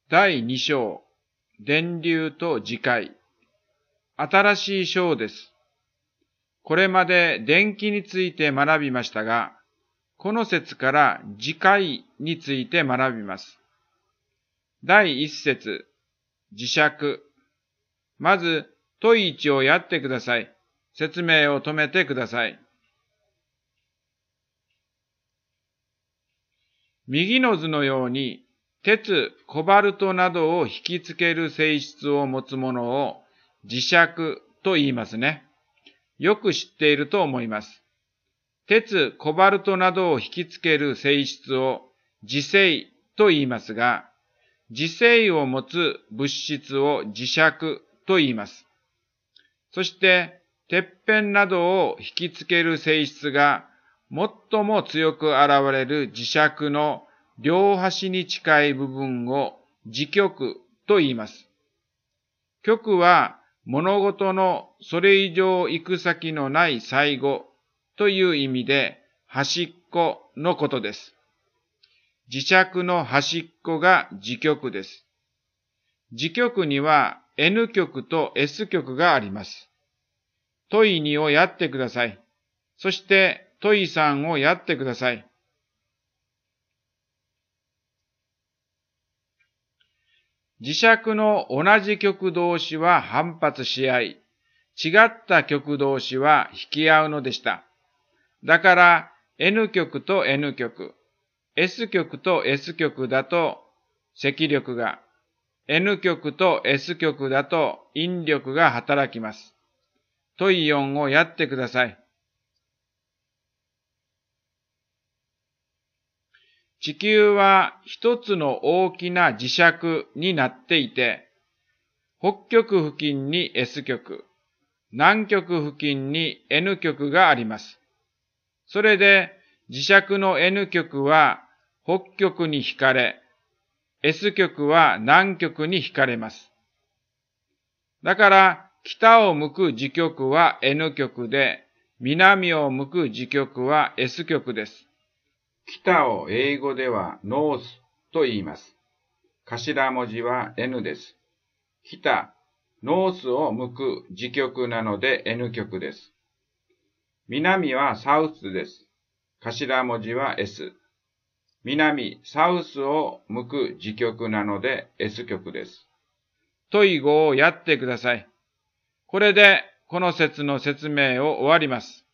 第2章、電流と磁界。新しい章です。これまで電気について学びましたが、この節から磁界について学びます。第1節、磁石。まず、問1をやってください。説明を止めてください。右の図のように、鉄、コバルトなどを引きつける性質を持つものを磁石と言いますね。よく知っていると思います。鉄、コバルトなどを引きつける性質を磁性と言いますが、磁性を持つ物質を磁石と言います。そして、鉄片などを引きつける性質が最も強く現れる磁石の両端に近い部分を磁極と言います。極は物事のそれ以上行く先のない最後という意味で端っこのことです。磁石の端っこが磁極です。磁極には N 極と S 極があります。問2をやってください。そして問3をやってください。磁石の同じ極同士は反発し合い、違った極同士は引き合うのでした。だから N 極と N 極、S 極と S 極だと積力が、N 極と S 極だと引力が働きます。問4をやってください。地球は一つの大きな磁石になっていて、北極付近に S 極、南極付近に N 極があります。それで磁石の N 極は北極に引かれ、S 極は南極に引かれます。だから北を向く磁極は N 極で、南を向く磁極は S 極です。北を英語ではノースと言います。頭文字は N です。北、ノースを向く磁極なので N 極です。南はサウスです。頭文字は S。南、サウスを向く磁極なので S 極です。問5をやってください。これでこの節の説明を終わります。